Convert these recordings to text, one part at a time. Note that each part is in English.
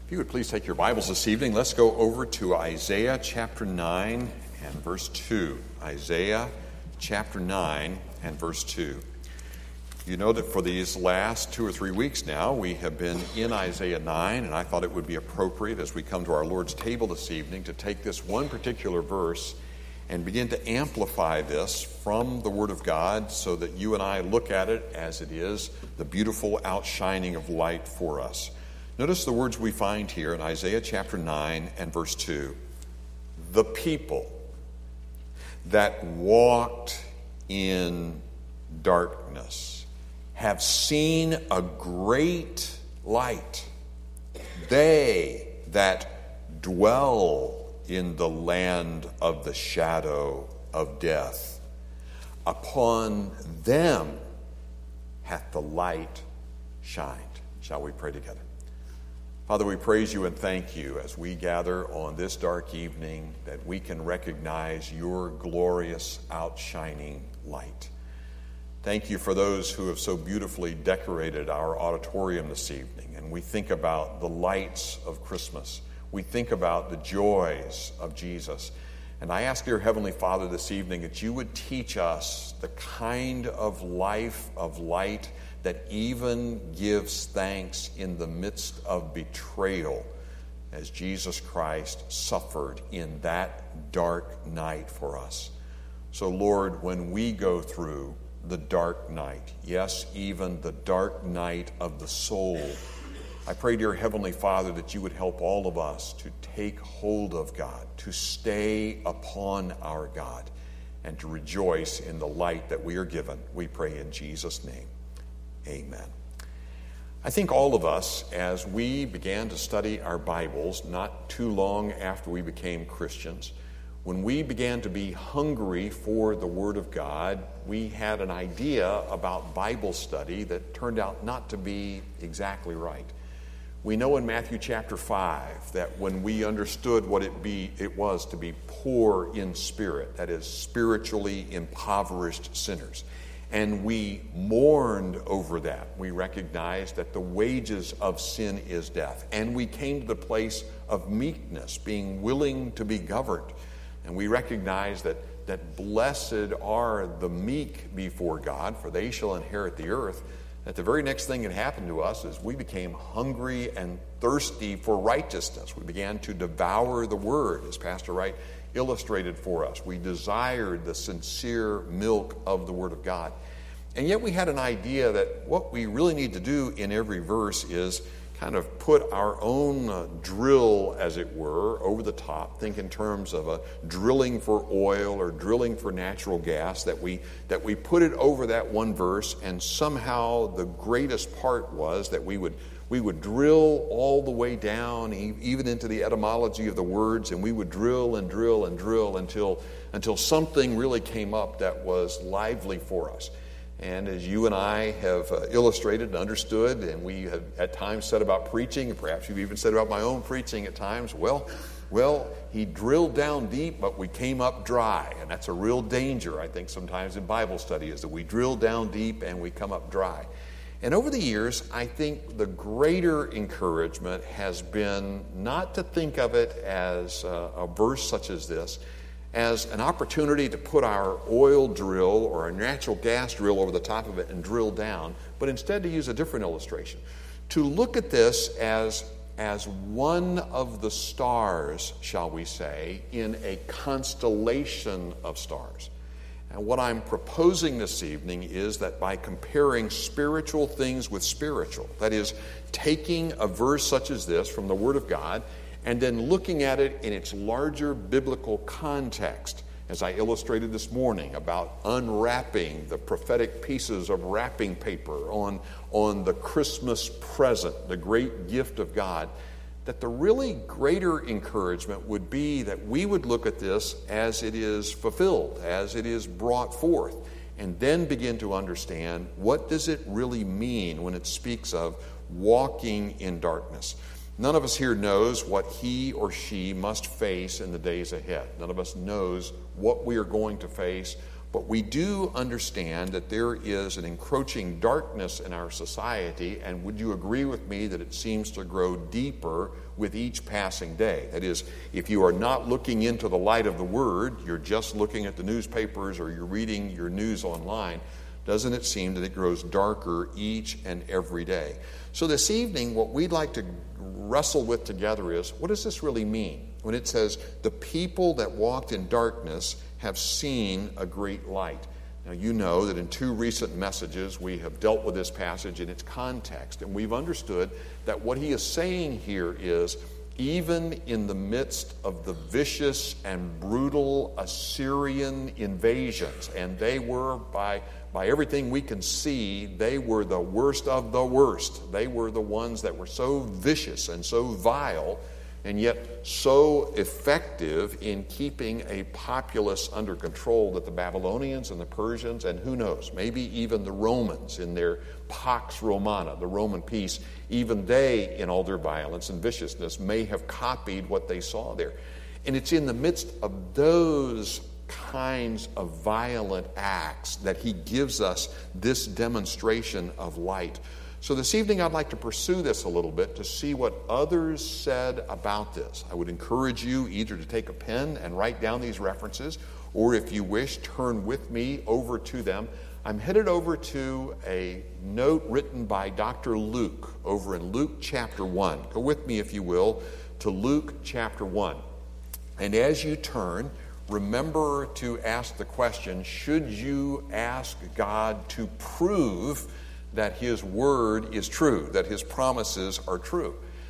If you would please take your Bibles this evening, let's go over to Isaiah chapter 9 and verse 2. Isaiah chapter 9 and verse 2. You know that for these last 2 or 3 weeks now, we have been in Isaiah 9, and I thought it would be appropriate as we come to our Lord's table this evening to take this one particular verse and begin to amplify this from the Word of God so that you and I look at it as it is, the beautiful outshining of light for us. Notice the words we find here in Isaiah chapter 9 and verse 2. The people that walked in darkness have seen a great light. They that dwell in the land of the shadow of death, upon them hath the light shined. Shall we pray together? Father, we praise you and thank you as we gather on this dark evening that we can recognize your glorious outshining light. Thank you for those who have so beautifully decorated our auditorium this evening. And we think about the lights of Christmas. We think about the joys of Jesus. And I ask your Heavenly Father this evening that you would teach us the kind of life of light that even gives thanks in the midst of betrayal as Jesus Christ suffered in that dark night for us. So, Lord, when we go through the dark night, yes, even the dark night of the soul, I pray, dear Heavenly Father, that you would help all of us to take hold of God, to stay upon our God, and to rejoice in the light that we are given. We pray in Jesus' name. Amen. I think all of us, as we began to study our Bibles not too long after we became Christians, when we began to be hungry for the Word of God, we had an idea about Bible study that turned out not to be exactly right. We know in Matthew chapter 5 that when we understood what it was to be poor in spirit, that is, spiritually impoverished sinners, and we mourned over that. We recognized that the wages of sin is death. And we came to the place of meekness, being willing to be governed. And we recognized that blessed are the meek before God, for they shall inherit the earth. That the very next thing that happened to us is we became hungry and thirsty for righteousness. We began to devour the Word, as Pastor Wright illustrated for us. We desired the sincere milk of the Word of God. And yet we had an idea that what we really need to do in every verse is kind of put our own drill, as it were, over the top. Think in terms of a drilling for oil or drilling for natural gas, that we put it over that one verse, and somehow the greatest part was that we would drill all the way down, even into the etymology of the words, and we would drill and drill and drill until something really came up that was lively for us. And as you and I have illustrated and understood, and we have at times said about preaching, and perhaps you've even said about my own preaching at times, well, he drilled down deep, but we came up dry. And that's a real danger, I think, sometimes in Bible study, is that we drill down deep and we come up dry. And over the years, I think the greater encouragement has been not to think of it as a verse such as this, as an opportunity to put our oil drill or a natural gas drill over the top of it and drill down, but instead to use a different illustration. To look at this as one of the stars, shall we say, in a constellation of stars. And what I'm proposing this evening is that by comparing spiritual things with spiritual, that is, taking a verse such as this from the Word of God and then looking at it in its larger biblical context, as I illustrated this morning about unwrapping the prophetic pieces of wrapping paper on the Christmas present, the great gift of God, that the really greater encouragement would be that we would look at this as it is fulfilled, as it is brought forth, and then begin to understand what does it really mean when it speaks of walking in darkness. None of us here knows what he or she must face in the days ahead. None of us knows what we are going to face, But we do understand that there is an encroaching darkness in our society, and would you agree with me that it seems to grow deeper with each passing day? That is, if you are not looking into the light of the Word, you're just looking at the newspapers or you're reading your news online, doesn't it seem that it grows darker each and every day? So this evening, what we'd like to wrestle with together is, what does this really mean when it says, the people that walked in darkness have seen a great light? Now, you know that in 2 recent messages we have dealt with this passage in its context, and we've understood that what he is saying here is, even in the midst of the vicious and brutal Assyrian invasions, and they were, by everything we can see, they were the worst of the worst. They were the ones that were so vicious and so vile, and yet so effective in keeping a populace under control that the Babylonians and the Persians, and who knows, maybe even the Romans in their Pax Romana, the Roman peace, even they, in all their violence and viciousness, may have copied what they saw there. And it's in the midst of those kinds of violent acts that he gives us this demonstration of light. So this evening I'd like to pursue this a little bit to see what others said about this. I would encourage you either to take a pen and write down these references, or if you wish, turn with me over to them. I'm headed over to a note written by Dr. Luke over in Luke chapter 1. Go with me, if you will, to Luke chapter 1. And as you turn, remember to ask the question, should you ask God to prove that his word is true, that his promises are true?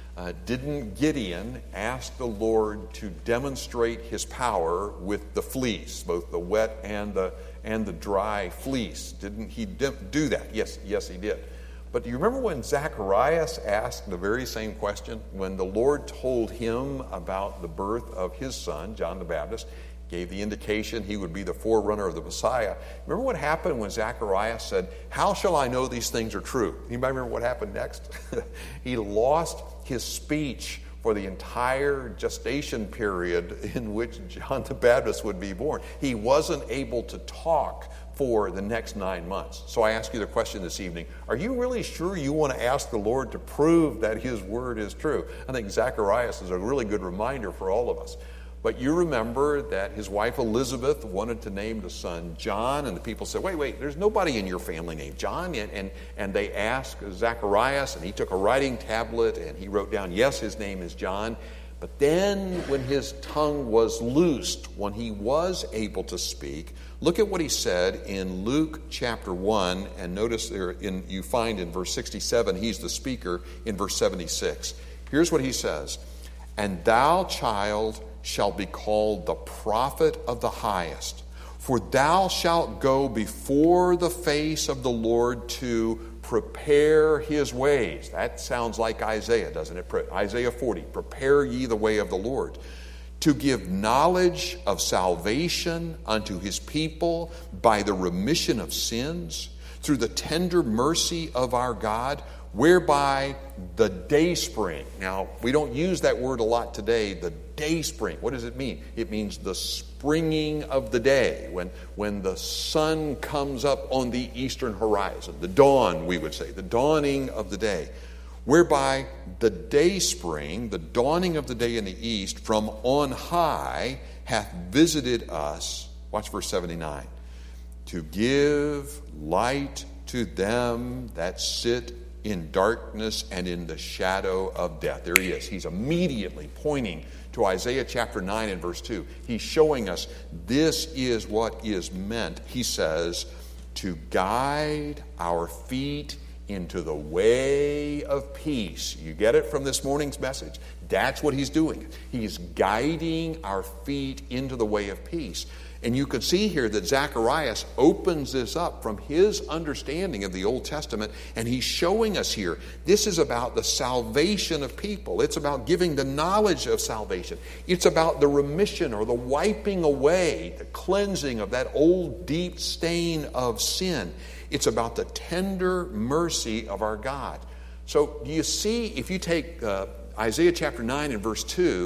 Didn't Gideon ask the Lord to demonstrate his power with the fleece, both the wet and the dry fleece? Didn't he do that? Yes, he did. But do you remember when Zacharias asked the very same question? When the Lord told him about the birth of his son, John the Baptist, gave the indication he would be the forerunner of the Messiah. Remember what happened when Zacharias said, "How shall I know these things are true?" Anybody remember what happened next? He lost his speech for the entire gestation period in which John the Baptist would be born. He wasn't able to talk for the next 9 months. So I ask you the question this evening, are you really sure you want to ask the Lord to prove that his word is true? I think Zacharias is a really good reminder for all of us. But you remember that his wife Elizabeth wanted to name the son John, and the people said, wait, there's nobody in your family named John. And they asked Zacharias, and he took a writing tablet, and he wrote down, yes, his name is John. But then when his tongue was loosed, when he was able to speak, look at what he said in Luke chapter 1, and notice there you find in verse 67, he's the speaker in verse 76. Here's what he says, "And thou, child, shall be called the prophet of the highest, for thou shalt go before the face of the Lord to prepare his ways." That sounds like Isaiah, doesn't it? Isaiah 40, "Prepare ye the way of the Lord, to give knowledge of salvation unto his people by the remission of sins, through the tender mercy of our God, whereby the dayspring." Now, we don't use that word a lot today, the dayspring. What does it mean? It means the springing of the day, when the sun comes up on the eastern horizon. The dawn, we would say, the dawning of the day. "Whereby the dayspring, the dawning of the day in the east, from on high hath visited us." Watch verse 79. "To give light to them that sit in darkness and in the shadow of death." There he is. He's immediately pointing to Isaiah chapter 9 and verse 2. He's showing us this is what is meant. He says, "To guide our feet into the way of peace." You get it from this morning's message? That's what he's doing. He's guiding our feet into the way of peace. And you can see here that Zacharias opens this up from his understanding of the Old Testament, and he's showing us here, this is about the salvation of people. It's about giving the knowledge of salvation. It's about the remission or the wiping away, the cleansing of that old deep stain of sin. It's about the tender mercy of our God. So do you see, if you take Isaiah chapter 9 and verse 2,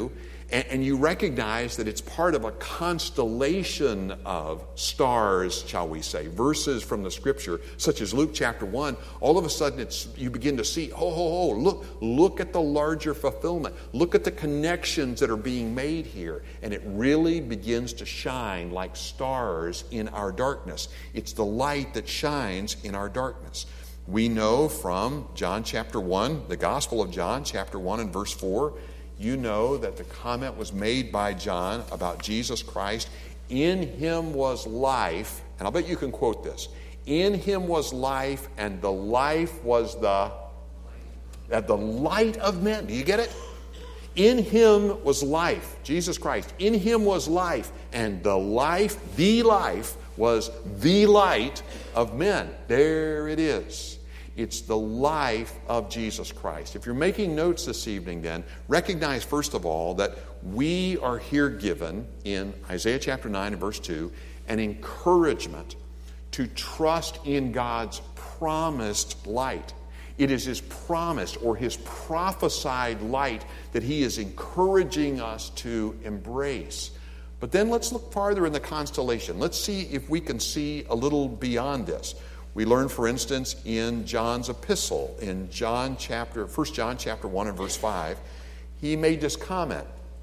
And you recognize that it's part of a constellation of stars, shall we say, verses from the Scripture, such as Luke chapter 1. All of a sudden, you begin to see, look at the larger fulfillment. Look at the connections that are being made here. And it really begins to shine like stars in our darkness. It's the light that shines in our darkness. We know from John chapter 1, the Gospel of John chapter 1 and verse 4, you know that the comment was made by John about Jesus Christ. In him was life, and I'll bet you can quote this. In him was life, and the life was the light of men. Do you get it? In him was life, Jesus Christ. In him was life, and the life was the light of men. There it is. It's the life of Jesus Christ. If you're making notes this evening, then, recognize, first of all, that we are here given, in Isaiah chapter 9 and verse 2, an encouragement to trust in God's promised light. It is his promised or his prophesied light that he is encouraging us to embrace. But then let's look farther in the constellation. Let's see if we can see a little beyond this. We learn, for instance, in John's epistle, in 1 John chapter 1 and verse 5, he made this comment.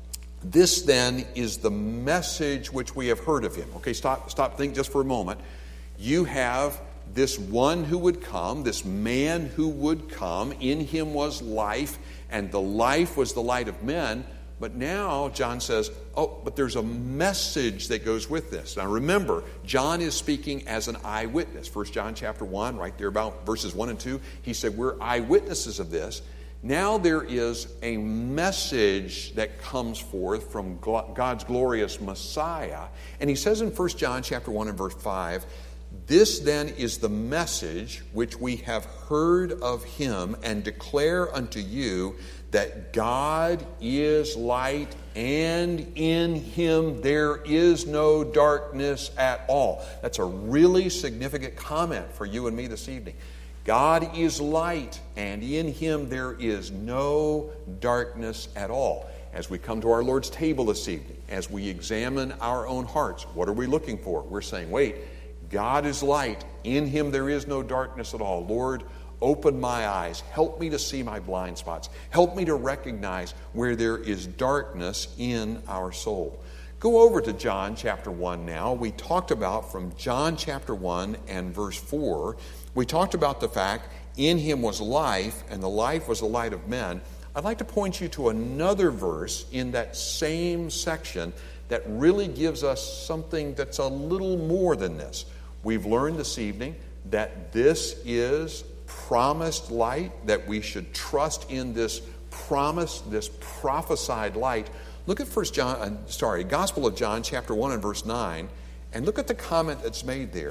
This then is the message which we have heard of him. Okay, stop, think just for a moment. You have this one who would come, this man who would come. In him was life, and the life was the light of men. But now John says, but there's a message that goes with this. Now remember, John is speaking as an eyewitness. 1 John chapter 1, right there about verses 1 and 2, he said, we're eyewitnesses of this. Now there is a message that comes forth from God's glorious Messiah. And he says in 1 John chapter 1 and verse 5, this then is the message which we have heard of him and declare unto you, that God is light, and in him there is no darkness at all. That's a really significant comment for you and me this evening. God is light, and in him there is no darkness at all. As we come to our Lord's table this evening, as we examine our own hearts, what are we looking for? We're saying, wait, God is light, in him there is no darkness at all. Lord, open my eyes. Help me to see my blind spots. Help me to recognize where there is darkness in our soul. Go over to John chapter 1 now. We talked about from John chapter 1 and verse 4, we talked about the fact, in him was life, and the life was the light of men. I'd like to point you to another verse in that same section that really gives us something that's a little more than this. We've learned this evening that this is promised light, that we should trust in this promise, this prophesied light. Look at Gospel of John chapter 1 and verse 9, and look at the comment that's made there.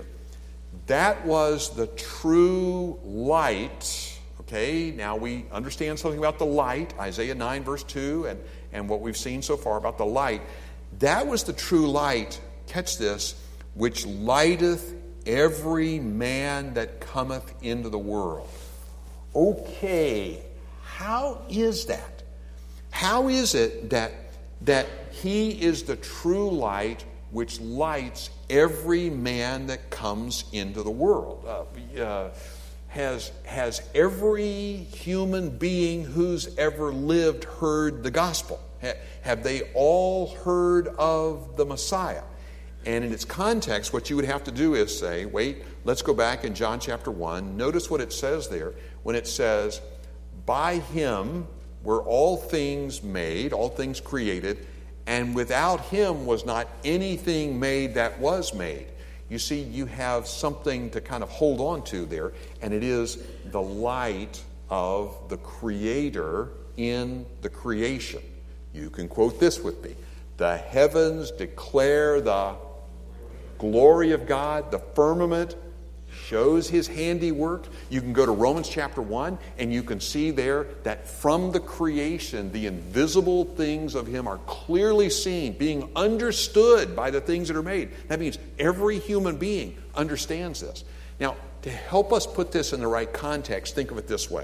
That was the true light. Okay, now we understand something about the light, Isaiah 9 verse 2, and what we've seen so far about the light. That was the true light, catch this, which lighteth every man that cometh into the world. Okay, how is that? How is it that he is the true light which lights every man that comes into the world? Has every human being who's ever lived heard the gospel? Have they all heard of the Messiah? And in its context, what you would have to do is say, wait, let's go back in John chapter 1. Notice what it says there when it says, by him were all things made, all things created, and without him was not anything made that was made. You see, you have something to kind of hold on to there, and it is the light of the Creator in the creation. You can quote this with me. The heavens declare the glory of God. The firmament shows his handiwork. You can go to Romans chapter 1 and you can see there that from the creation, the invisible things of him are clearly seen, being understood by the things that are made. That means every human being understands this. Now, to help us put this in the right context, think of it this way.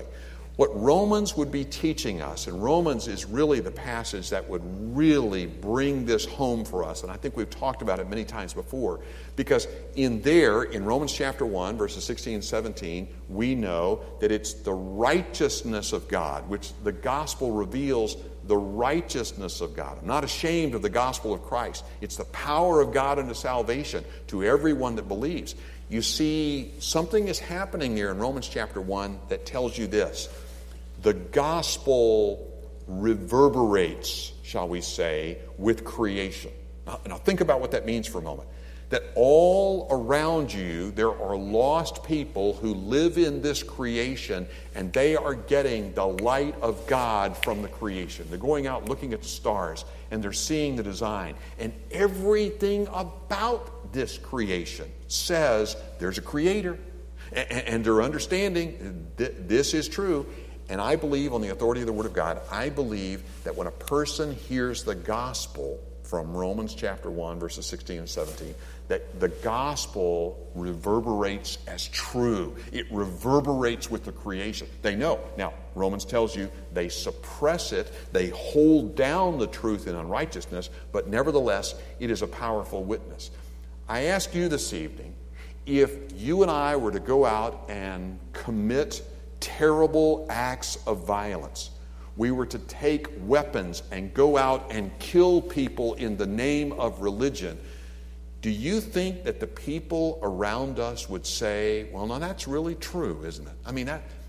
What Romans would be teaching us, and Romans is really the passage that would really bring this home for us, and I think we've talked about it many times before, because in Romans chapter 1, verses 16 and 17, we know that it's the righteousness of God, which the gospel reveals the righteousness of God. I'm not ashamed of the gospel of Christ. It's the power of God unto salvation to everyone that believes. You see, something is happening here in Romans chapter 1 that tells you this. The gospel reverberates, shall we say, with creation. Now think about what that means for a moment. That all around you, there are lost people who live in this creation, and they are getting the light of God from the creation. They're going out looking at the stars, and they're seeing the design. And everything about this creation says there's a creator. And they're understanding this is true. And I believe, on the authority of the Word of God, I believe that when a person hears the gospel from Romans chapter 1, verses 16 and 17, that the gospel reverberates as true. It reverberates with the creation. They know. Now, Romans tells you they suppress it. They hold down the truth in unrighteousness, but nevertheless, it is a powerful witness. I ask you this evening, if you and I were to go out and commit terrible acts of violence, we were to take weapons and go out and kill people in the name of religion, do you think that the people around us would say, well, no, that's really true, isn't it? I mean,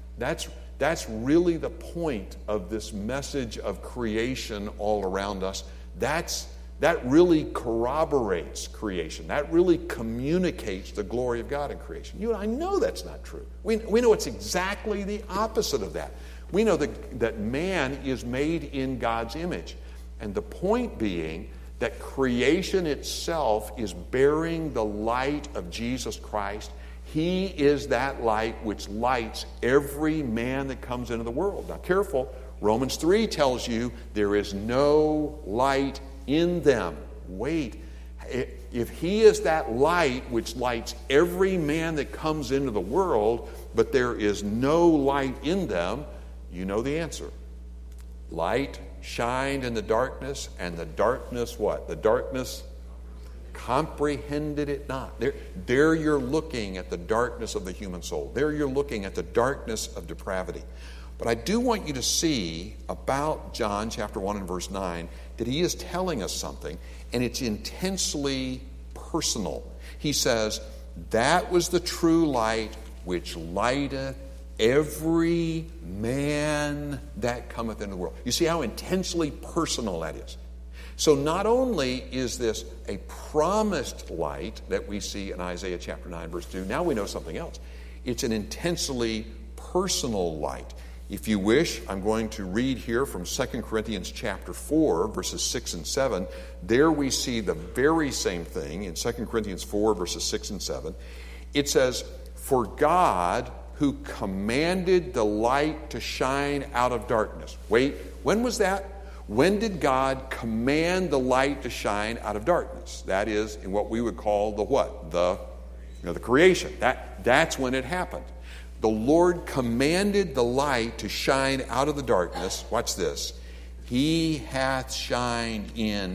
that's really the point of this message of creation all around us. That really corroborates creation. That really communicates the glory of God in creation. You and I know that's not true. We know it's exactly the opposite of that. We know that man is made in God's image. And the point being that creation itself is bearing the light of Jesus Christ. He is that light which lights every man that comes into the world. Now careful, Romans 3 tells you there is no light in them. Wait, if he is that light which lights every man that comes into the world, but there is no light in them, you know the answer. Light shined in the darkness, and the darkness what? The darkness comprehended it not. There you're looking at the darkness of the human soul. There you're looking at the darkness of depravity. But I do want you to see about John chapter 1 and verse 9 that he is telling us something, and it's intensely personal. He says, that was the true light which lighteth every man that cometh into the world. You see how intensely personal that is. So not only is this a promised light that we see in Isaiah chapter 9, verse 2, now we know something else. It's an intensely personal light. If you wish, I'm going to read here from 2 Corinthians chapter 4, verses 6 and 7. There we see the very same thing in 2 Corinthians 4, verses 6 and 7. It says, for God who commanded the light to shine out of darkness. Wait, when was that? When did God command the light to shine out of darkness? That is in what we would call the what? The creation. That's when it happened. The Lord commanded the light to shine out of the darkness. Watch this. He hath shined in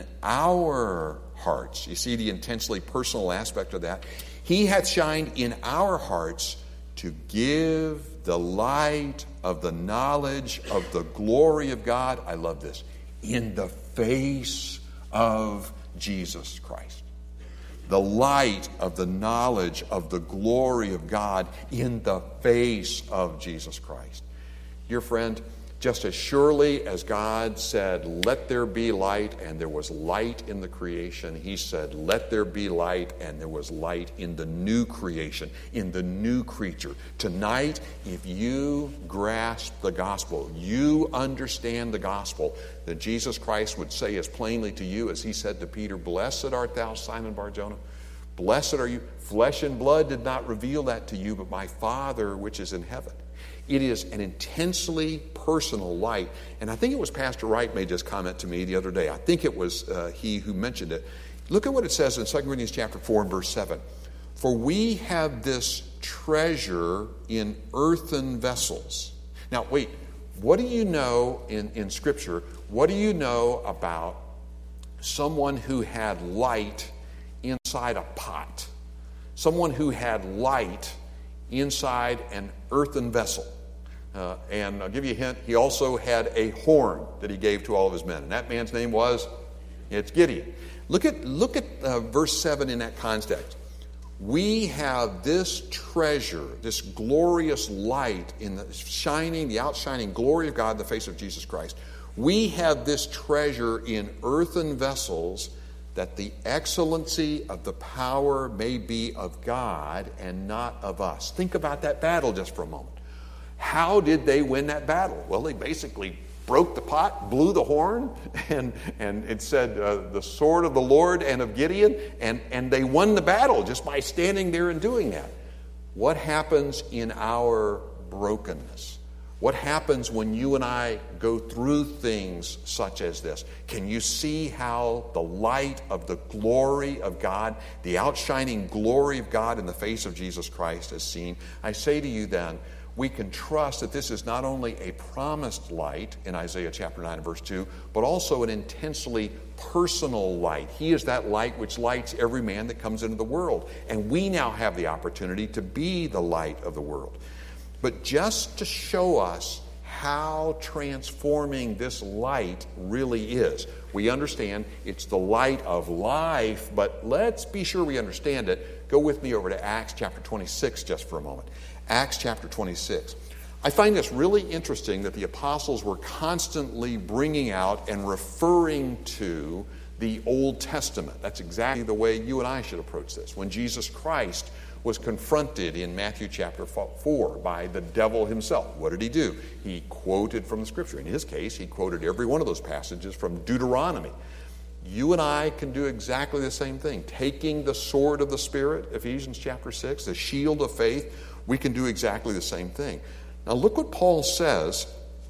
our hearts. You see the intensely personal aspect of that? He hath shined in our hearts to give the light of the knowledge of the glory of God. I love this. In the face of Jesus Christ. The light of the knowledge of the glory of God in the face of Jesus Christ. Dear friend, just as surely as God said, let there be light, and there was light in the creation, he said, let there be light, and there was light in the new creation, in the new creature. Tonight, if you grasp the gospel, you understand the gospel, that Jesus Christ would say as plainly to you as he said to Peter, blessed art thou, Simon Bar-Jonah. Blessed are you. Flesh and blood did not reveal that to you, but my Father which is in heaven. It is an intensely personal light. And I think it was Pastor Wright made this comment to me the other day. I think it was he who mentioned it. Look at what it says in 2 Corinthians chapter 4 and verse 7. For we have this treasure in earthen vessels. Now, wait. What do you know in Scripture? What do you know about someone who had light inside a pot? Someone who had light inside an earthen vessel. And I'll give you a hint, he also had a horn that he gave to all of his men. And that man's name was, it's Gideon. Look at verse 7 in that context. We have this treasure, this glorious light in the outshining glory of God in the face of Jesus Christ. We have this treasure in earthen vessels, that the excellency of the power may be of God and not of us. Think about that battle just for a moment. How did they win that battle? Well, they basically broke the pot, blew the horn, and it said the sword of the Lord and of Gideon, and they won the battle just by standing there and doing that. What happens in our brokenness? What happens when you and I go through things such as this? Can you see how the light of the glory of God, the outshining glory of God in the face of Jesus Christ is seen? I say to you then, we can trust that this is not only a promised light in Isaiah chapter 9 and verse 2, but also an intensely personal light. He is that light which lights every man that comes into the world. And we now have the opportunity to be the light of the world. But just to show us how transforming this light really is, we understand it's the light of life, but let's be sure we understand it. Go with me over to Acts chapter 26 just for a moment. Acts chapter 26. I find this really interesting that the apostles were constantly bringing out and referring to the Old Testament. That's exactly the way you and I should approach this. When Jesus Christ was confronted in Matthew chapter 4 by the devil himself, what did he do? He quoted from the Scripture. In his case, he quoted every one of those passages from Deuteronomy. You and I can do exactly the same thing. Taking the sword of the Spirit, Ephesians chapter 6, the shield of faith, we can do exactly the same thing. Now look what Paul says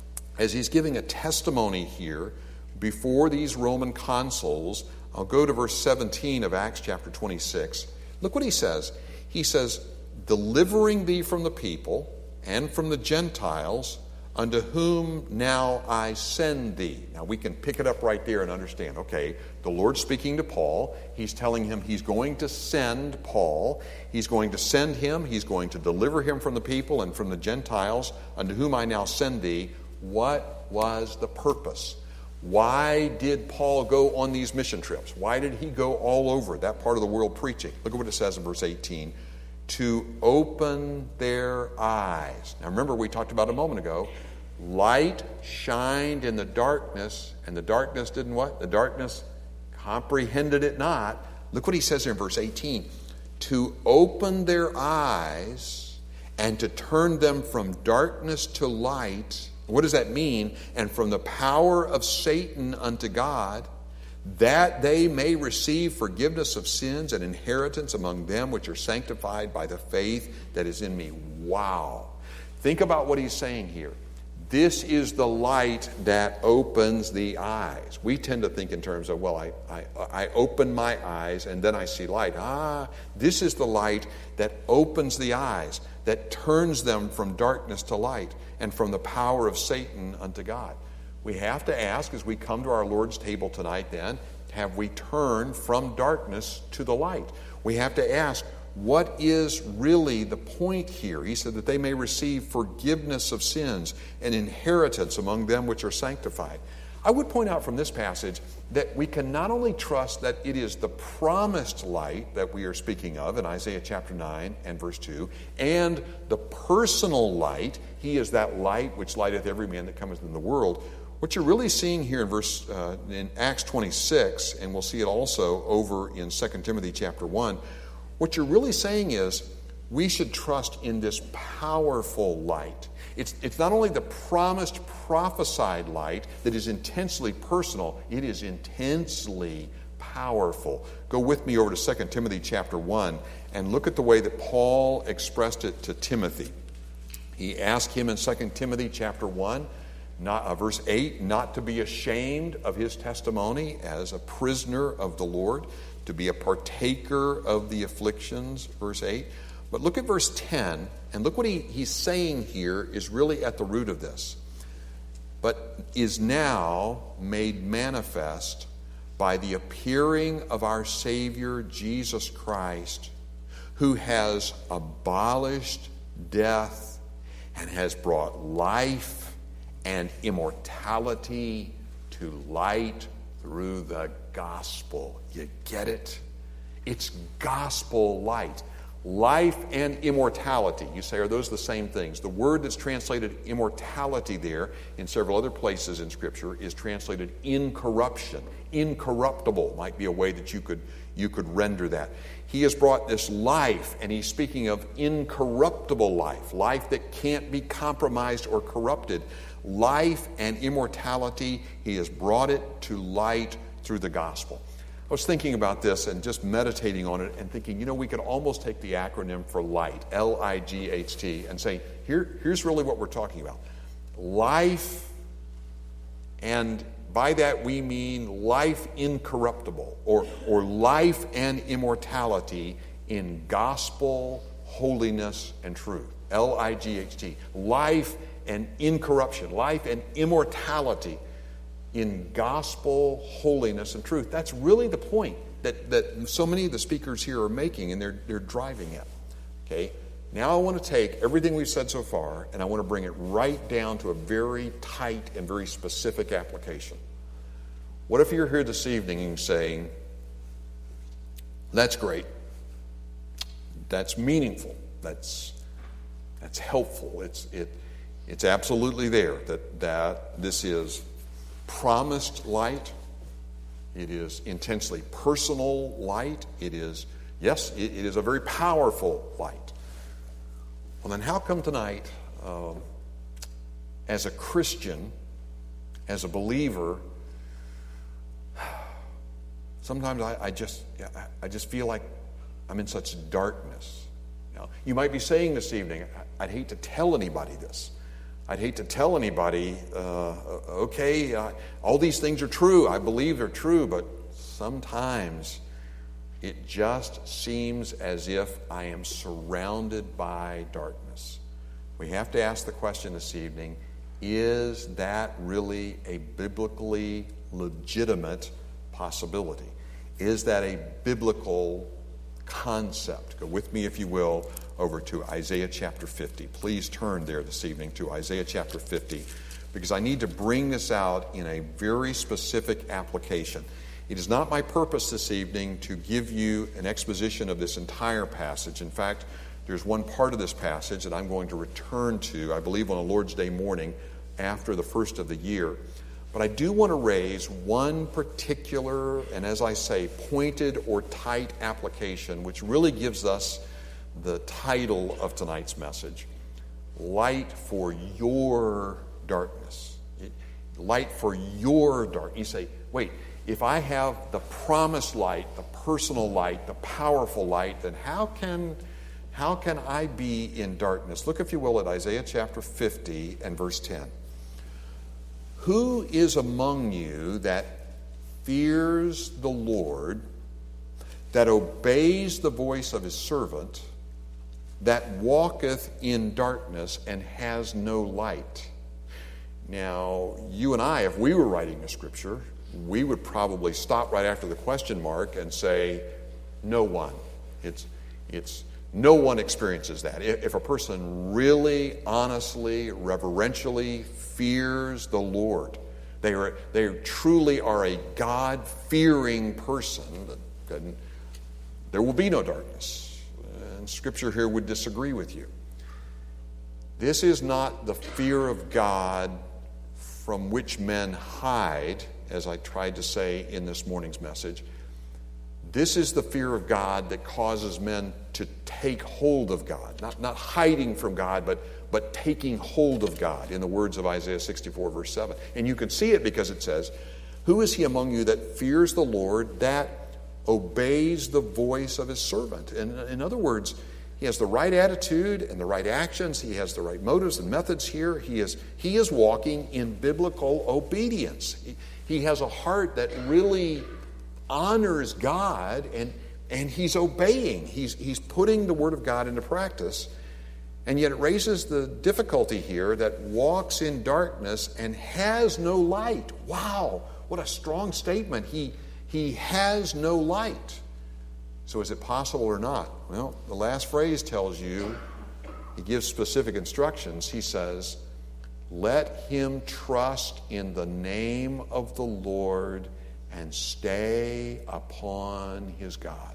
as he's giving a testimony here before these Roman consuls. I'll go to verse 17 of Acts chapter 26. Look what he says. He says, delivering thee from the people and from the Gentiles, unto whom now I send thee. Now we can pick it up right there and understand, okay, the Lord's speaking to Paul. He's telling him he's going to send Paul. He's going to send him. He's going to deliver him from the people and from the Gentiles, unto whom I now send thee. What was the purpose? Why did Paul go on these mission trips? Why did he go all over that part of the world preaching? Look at what it says in verse 18. To open their eyes. Now remember, we talked about a moment ago, light shined in the darkness, and the darkness didn't what? The darkness comprehended it not. Look what he says here in verse 18. To open their eyes and to turn them from darkness to light. What does that mean? And from the power of Satan unto God, that they may receive forgiveness of sins and inheritance among them which are sanctified by the faith that is in me. Wow. Think about what he's saying here. This is the light that opens the eyes. We tend to think in terms of, well, I open my eyes and then I see light. This is the light that opens the eyes, that turns them from darkness to light and from the power of Satan unto God. We have to ask as we come to our Lord's table tonight then, have we turned from darkness to the light? We have to ask, what is really the point here? He said that they may receive forgiveness of sins and inheritance among them which are sanctified. I would point out from this passage that we can not only trust that it is the promised light that we are speaking of in Isaiah chapter 9 and verse 2, and the personal light, he is that light which lighteth every man that cometh in the world. What you're really seeing here in Acts 26, and we'll see it also over in 2 Timothy chapter 1, what you're really saying is we should trust in this powerful light. It's not only the promised, prophesied light that is intensely personal, it is intensely powerful. Go with me over to 2 Timothy chapter 1 and look at the way that Paul expressed it to Timothy. He asked him in 2 Timothy chapter 1, verse 8, not to be ashamed of his testimony as a prisoner of the Lord, to be a partaker of the afflictions, verse 8. But look at verse 10, and look what he's saying here is really at the root of this. but is now made manifest by the appearing of our Savior Jesus Christ, who has abolished death and has brought life and immortality to light through the gospel. You get it? It's gospel light. Life and immortality. You say, are those the same things? The word that's translated immortality there in several other places in Scripture is translated incorruption. Incorruptible might be a way that you could render that. He has brought this life, and he's speaking of incorruptible life, life that can't be compromised or corrupted. Life and immortality, he has brought it to light through the gospel. I was thinking about this and just meditating on it and thinking, we could almost take the acronym for LIGHT, L-I-G-H-T, and say, here's really what we're talking about. Life, and by that we mean life incorruptible, or life and immortality in gospel, holiness, and truth. L-I-G-H-T. Life and incorruption, life and immortality in gospel, holiness, and truth. That's really the point that so many of the speakers here are making, and they're driving at. Okay? Now I want to take everything we've said so far, and I want to bring it right down to a very tight and very specific application. What if you're here this evening and saying, that's great, that's meaningful, that's helpful, it's absolutely there, that this is promised light. It is intensely personal light. It is a very powerful light. Well, then how come tonight, as a Christian, as a believer, sometimes I just feel like I'm in such darkness. You might be saying this evening, I'd hate to tell anybody this. I'd hate to tell anybody, all these things are true. I believe they're true, but sometimes it just seems as if I am surrounded by darkness. We have to ask the question this evening, is that really a biblically legitimate possibility? Is that a biblical concept? Go with me, if you will, over to Isaiah chapter 50. Please turn there this evening to Isaiah chapter 50, because I need to bring this out in a very specific application. It is not my purpose this evening to give you an exposition of this entire passage. In fact, there's one part of this passage that I'm going to return to, I believe, on a Lord's Day morning after the first of the year. But I do want to raise one particular, and as I say, pointed or tight application, which really gives us the title of tonight's message, Light for Your Darkness. Light for your dark. You say, wait, if I have the promised light, the personal light, the powerful light, then how can I be in darkness? Look, if you will, at Isaiah chapter 50 and verse 10. Who is among you that fears the Lord, that obeys the voice of his servant, that walketh in darkness and has no light? Now, you and I, if we were writing the scripture, we would probably stop right after the question mark and say, no one. It's no one experiences that. If a person really, honestly, reverentially fears the Lord, they truly are a God-fearing person, then there will be no darkness. And Scripture here would disagree with you. This is not the fear of God from which men hide, as I tried to say in this morning's message. This is the fear of God that causes men to take hold of God. Not hiding from God, but taking hold of God, in the words of Isaiah 64, verse 7. And you can see it because it says, who is he among you that fears the Lord, that obeys the voice of his servant? And in other words, he has the right attitude and the right actions. He has the right motives and methods here. He is walking in biblical obedience. He has a heart that really honors God, and he's obeying. He's putting the Word of God into practice. And yet it raises the difficulty here that walks in darkness and has no light. Wow, what a strong statement. He has no light. So is it possible or not? Well, the last phrase tells you, he gives specific instructions. He says, let him trust in the name of the Lord and stay upon his God.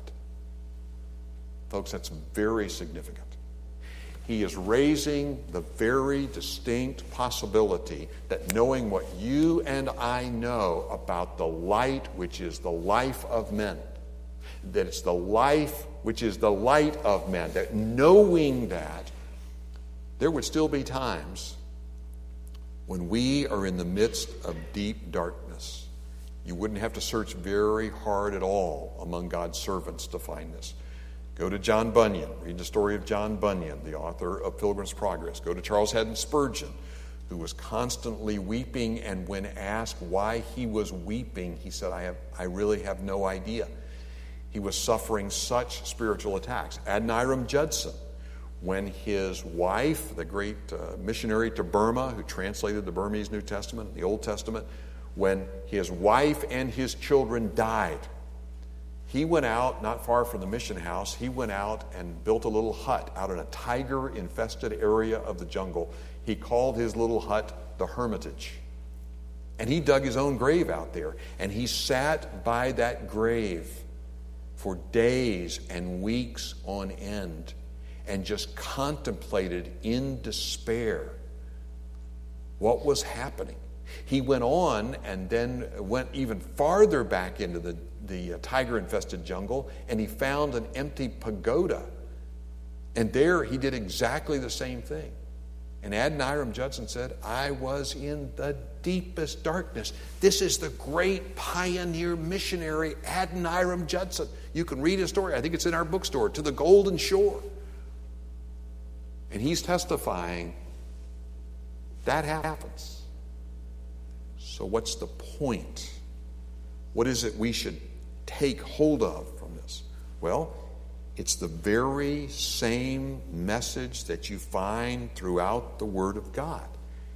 Folks, that's very significant. He is raising the very distinct possibility that knowing what you and I know about the light which is the life of men, that it's the life which is the light of men, that knowing that, there would still be times when we are in the midst of deep darkness. You wouldn't have to search very hard at all among God's servants to find this. Go to John Bunyan. Read the story of John Bunyan, the author of Pilgrim's Progress. Go to Charles Haddon Spurgeon, who was constantly weeping, and when asked why he was weeping, he said, I really have no idea. He was suffering such spiritual attacks. Adoniram Judson, when his wife, the great missionary to Burma, who translated the Burmese New Testament, the Old Testament, when his wife and his children died, he went out, not far from the mission house, he went out and built a little hut out in a tiger-infested area of the jungle. He called his little hut the Hermitage. And he dug his own grave out there. And he sat by that grave for days and weeks on end and just contemplated in despair what was happening. He went on and then went even farther back into the tiger-infested jungle, and he found an empty pagoda. And there he did exactly the same thing. And Adoniram Judson said, I was in the deepest darkness. This is the great pioneer missionary Adoniram Judson. You can read his story. I think it's in our bookstore, To the Golden Shore. And he's testifying that happens. So what's the point? What is it we should take hold of from this? Well, it's the very same message that you find throughout the Word of God.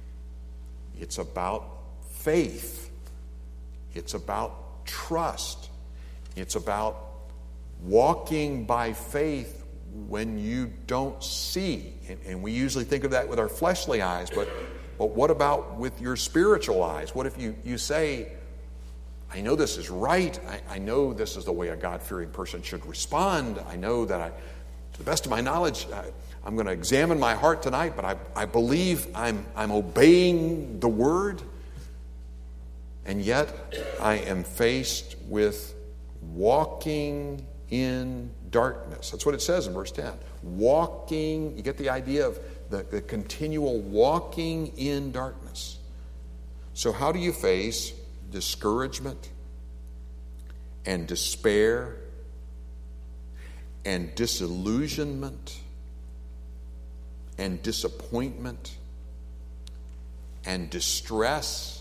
It's about faith. It's about trust. It's about walking by faith when you don't see. And we usually think of that with our fleshly eyes, but what about with your spiritual eyes? What if you say, I know this is right. I know this is the way a God-fearing person should respond. I know that to the best of my knowledge, I'm going to examine my heart tonight, but I believe I'm obeying the Word. And yet I am faced with walking in darkness. That's what it says in verse 10. Walking, you get the idea of the continual walking in darkness. So how do you face discouragement and despair and disillusionment and disappointment and distress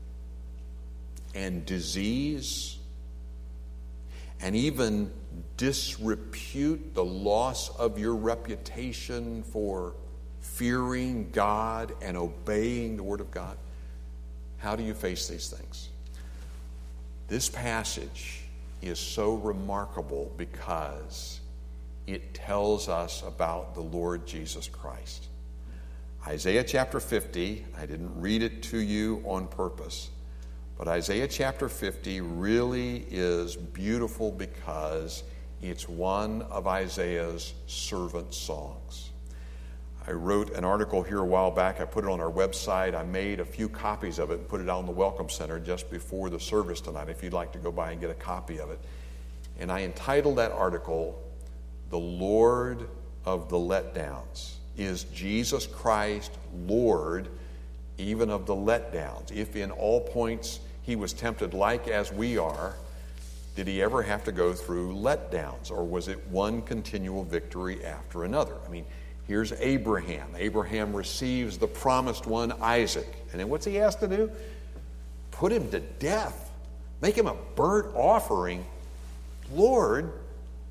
and disease and even disrepute, the loss of your reputation for fearing God and obeying the Word of God? How do you face these things? This passage is so remarkable because it tells us about the Lord Jesus Christ. Isaiah chapter 50, I didn't read it to you on purpose, but Isaiah chapter 50 really is beautiful because it's one of Isaiah's servant songs. I wrote an article here a while back. I put it on our website. I made a few copies of it and put it out in the Welcome Center just before the service tonight, if you'd like to go by and get a copy of it. And I entitled that article, The Lord of the Letdowns. Is Jesus Christ Lord even of the letdowns? If in all points he was tempted like as we are, did he ever have to go through letdowns? Or was it one continual victory after another? I mean, here's Abraham. Abraham receives the promised one, Isaac. And then what's he asked to do? Put him to death. Make him a burnt offering. Lord,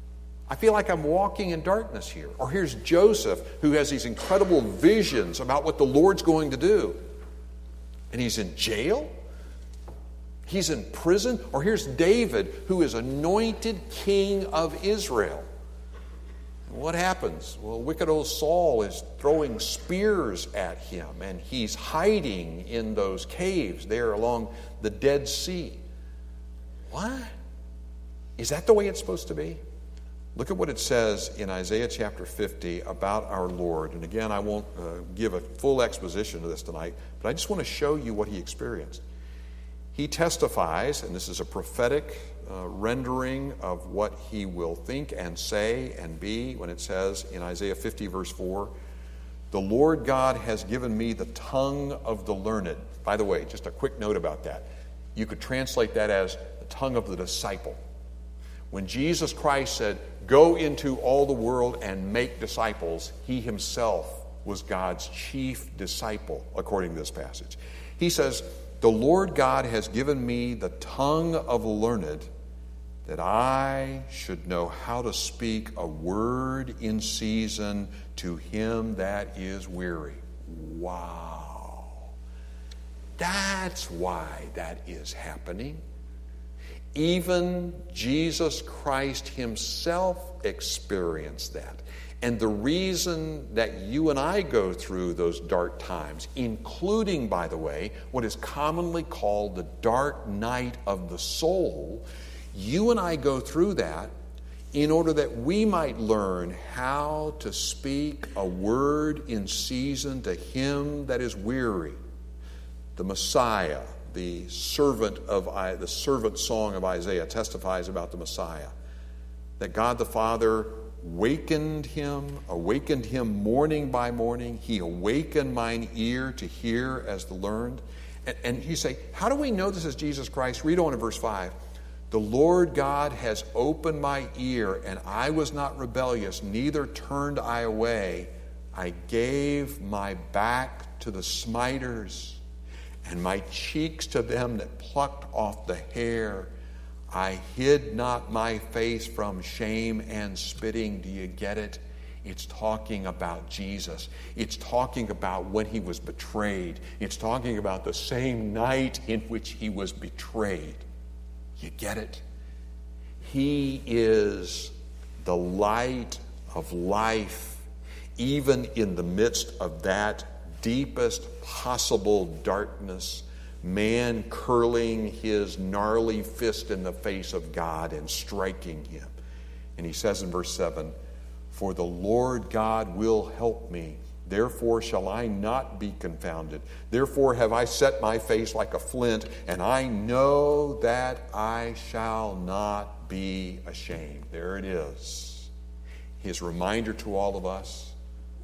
I feel like I'm walking in darkness here. Or here's Joseph, who has these incredible visions about what the Lord's going to do. And he's in jail? He's in prison? Or here's David, who is anointed king of Israel. And what happens? Well, wicked old Saul is throwing spears at him, and he's hiding in those caves there along the Dead Sea. What? Is that the way it's supposed to be? Look at what it says in Isaiah chapter 50 about our Lord. And again, I won't give a full exposition to this tonight, but I just want to show you what he experienced. He testifies, and this is a prophetic rendering of what he will think and say and be, when it says in Isaiah 50 verse 4, "The Lord God has given me the tongue of the learned." By the way, just a quick note about that. You could translate that as the tongue of the disciple. When Jesus Christ said, "Go into all the world and make disciples," he himself was God's chief disciple, according to this passage. He says, "The Lord God has given me the tongue of the learned, that I should know how to speak a word in season to him that is weary." Wow. That's why that is happening. Even Jesus Christ himself experienced that. And the reason that you and I go through those dark times, including, by the way, what is commonly called the dark night of the soul, you and I go through that in order that we might learn how to speak a word in season to him that is weary. The Messiah, the servant song of Isaiah testifies about the Messiah, that God the Father awakened him morning by morning. He awakened mine ear to hear as the learned. And you say, how do we know this is Jesus Christ? Read on in verse 5. "The Lord God has opened my ear, and I was not rebellious, neither turned I away. I gave my back to the smiters, and my cheeks to them that plucked off the hair. I hid not my face from shame and spitting." Do you get it? It's talking about Jesus. It's talking about when he was betrayed. It's talking about the same night in which he was betrayed. You get it? He is the light of life, even in the midst of that deepest possible darkness, man curling his gnarly fist in the face of God and striking him. And he says in verse 7, "For the Lord God will help me, therefore shall I not be confounded. Therefore have I set my face like a flint, and I know that I shall not be ashamed." There it is. His reminder to all of us,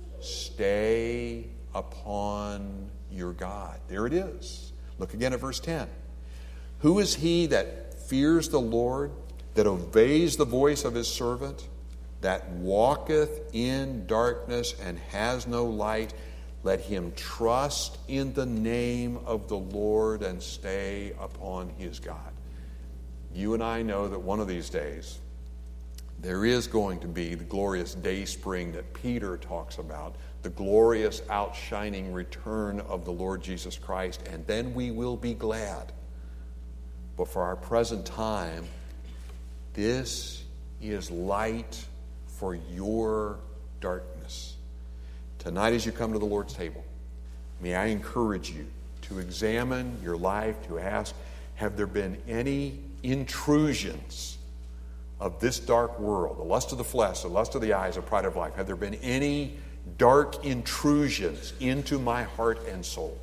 stay upon your God. There it is. Look again at verse 10. "Who is he that fears the Lord, that obeys the voice of his servant, that walketh in darkness and has no light? Let him trust in the name of the Lord and stay upon his God." You and I know that one of these days there is going to be the glorious day spring that Peter talks about, the glorious outshining return of the Lord Jesus Christ, and then we will be glad. But for our present time, this is light for your darkness. Tonight as you come to the Lord's table, may I encourage you to examine your life, to ask, have there been any intrusions of this dark world, the lust of the flesh, the lust of the eyes, the pride of life? Have there been any dark intrusions into my heart and soul?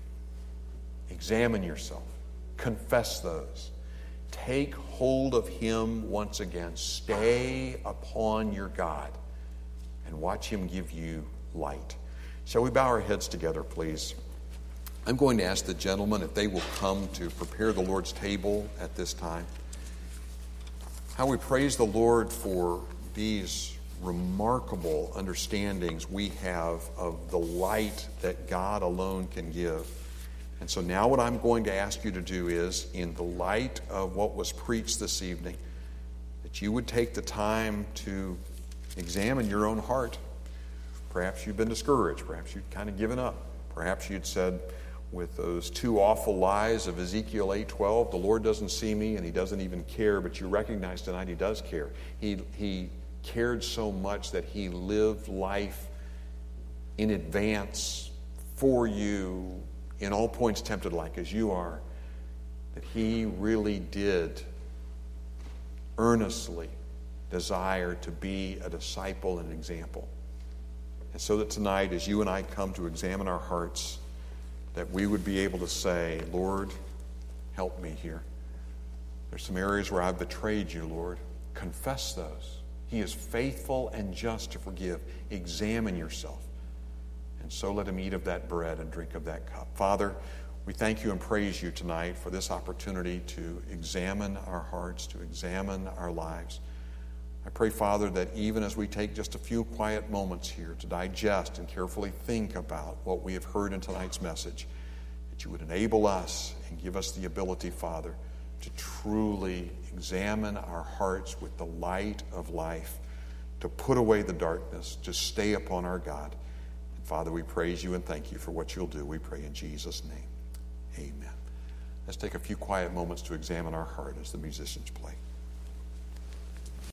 Examine yourself. Confess those. Take hold of him once again. Stay upon your God and watch him give you light. Shall we bow our heads together, please? I'm going to ask the gentlemen if they will come to prepare the Lord's table at this time. How we praise the Lord for these remarkable understandings we have of the light that God alone can give. And so now what I'm going to ask you to do is, in the light of what was preached this evening, that you would take the time to examine your own heart. Perhaps you've been discouraged. Perhaps you've kind of given up. Perhaps you'd said, with those two awful lies of Ezekiel 8:12, the Lord doesn't see me and he doesn't even care, but you recognize tonight he does care. He cared so much that he lived life in advance for you, in all points tempted like as you are, that he really did earnestly desire to be a disciple and an example. And so that tonight, as you and I come to examine our hearts, that we would be able to say, Lord, help me here. There's some areas where I've betrayed you, Lord. Confess those. He is faithful and just to forgive. Examine yourself. And so let him eat of that bread and drink of that cup. Father, we thank you and praise you tonight for this opportunity to examine our hearts, to examine our lives. I pray, Father, that even as we take just a few quiet moments here to digest and carefully think about what we have heard in tonight's message, that you would enable us and give us the ability, Father, to truly examine our hearts with the light of life, to put away the darkness, to stay upon our God. And Father, we praise you and thank you for what you'll do. We pray in Jesus' name. Amen. Let's take a few quiet moments to examine our heart as the musicians play.